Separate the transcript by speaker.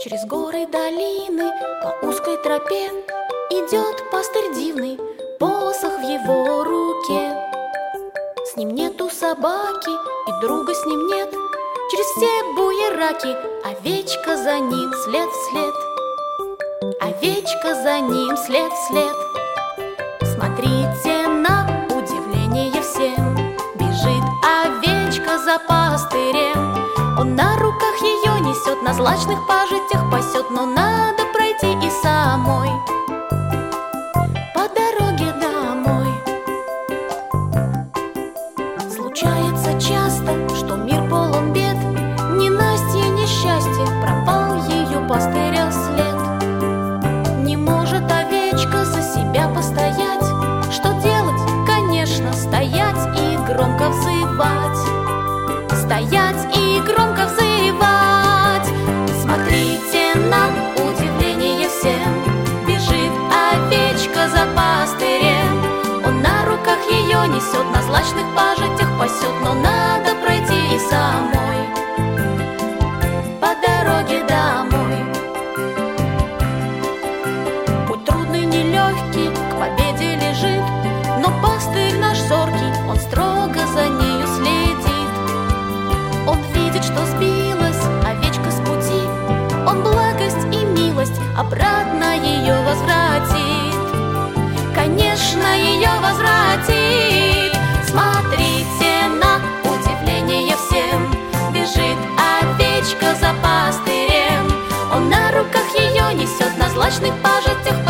Speaker 1: Через горы, долины, по узкой тропе идет пастырь дивный, посох в его руке. С ним нету собаки, и друга с ним нет. Через все буераки овечка за ним след вслед. Овечка за ним след вслед. Смотрите на удивление всем, бежит овечка за пастырем. Он на руках ее несет, на злачных пажитях пасет, но надо пройти и самой по дороге домой. Случается часто, что мир полон бед, ненастье, несчастье, пропал ее пастыря след. Не может овечка за себя постоять. Что делать? Конечно, стоять и громко взывать. Стоять и громко взывать. Смотрите на удивление всем, бежит овечка за пастырем. Он на руках ее несет, на злачных пажитях пасет, но надо пройти и самой по дороге домой. Путь трудный, нелегкий, к победе лежит, но пастырь наш зоркий, он строго за нею следит. Он видит, что сбилась овечка с пути, он благость и милость обратно ее возвратит. Конечно, ее возвратит. Смотрите на удивление всем, бежит овечка за пастырем. Он на руках ее несет, на злачных пажитях